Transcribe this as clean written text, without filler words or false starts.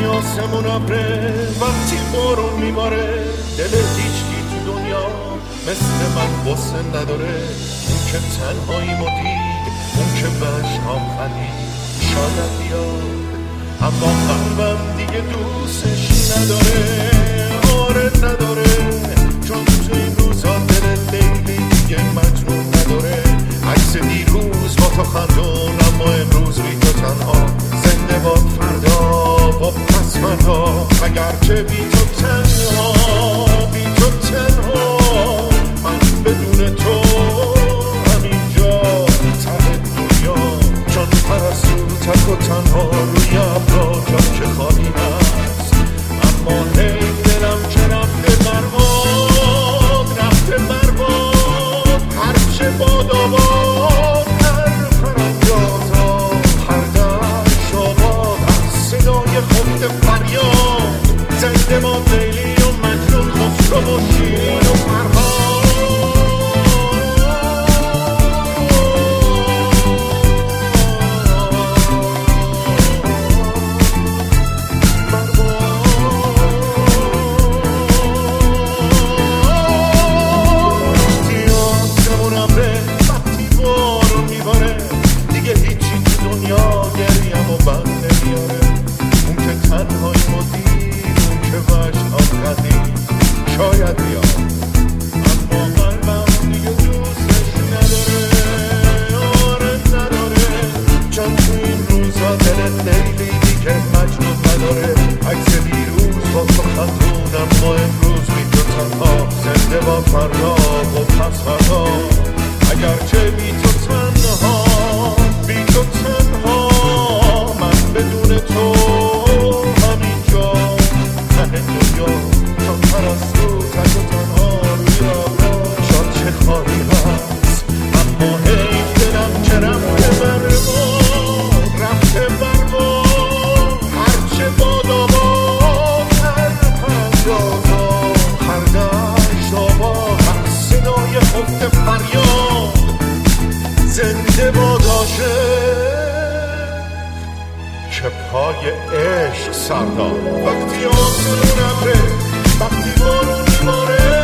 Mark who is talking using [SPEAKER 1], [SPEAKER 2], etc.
[SPEAKER 1] وقتی آسمون ابره، وقتی بارون میباره، دل هیچکی تو دنیا مثل من غصه نداره. اون که تنهایی مدید، اون که بشم خندید، شاید بیاد اما قلبم دیگه دوستش نداره. آره نداره، چون تو این روزا دل لیلی دیگه مجنون نداره. عکس دیروز با تو خندون، اما امروز بی تو تنها. زنده باد فردا با پس فردا، اگرچه بی تو تنها، بی تو تنها. من بدون تو همینجا ته دنیا، چون پرستو تک و تنها روی ابرا جا که خالی هست. اما هی دلم که رفته برباد، رفته برباد. هرچه باد آباد، هر پرنجاتا، هر دشت آباد، از صدای خفت فریاد. زنده با لیلی و مجنون، خسرو و شیرین و فرهاد. شاید بیاد اما قلبم دیگه دوستش نداره. آره نداره، چون تو این روزا دل لیلی دیگه مجنون نداره. عکس دیروز با تو خندون، اما امروز بی تو تنها. زنده با فردا و پس فردا، اگرچه بی تو تنها، بی تو تنها. من بدون تو همینجا ته دنیا، چون پرستو تک و تنها روی آبرا شاد چه خواهی هست. اما حیف دلم که رفته برباد، رفته برباد. هرچه باد آباد، هر پرنجاتا، هر دشت آباد، هر صدای خفت فریاد. زنده باد عاشق که پای عشق سرداد. وقتی آسمون ابره، وقتی بارون میباره،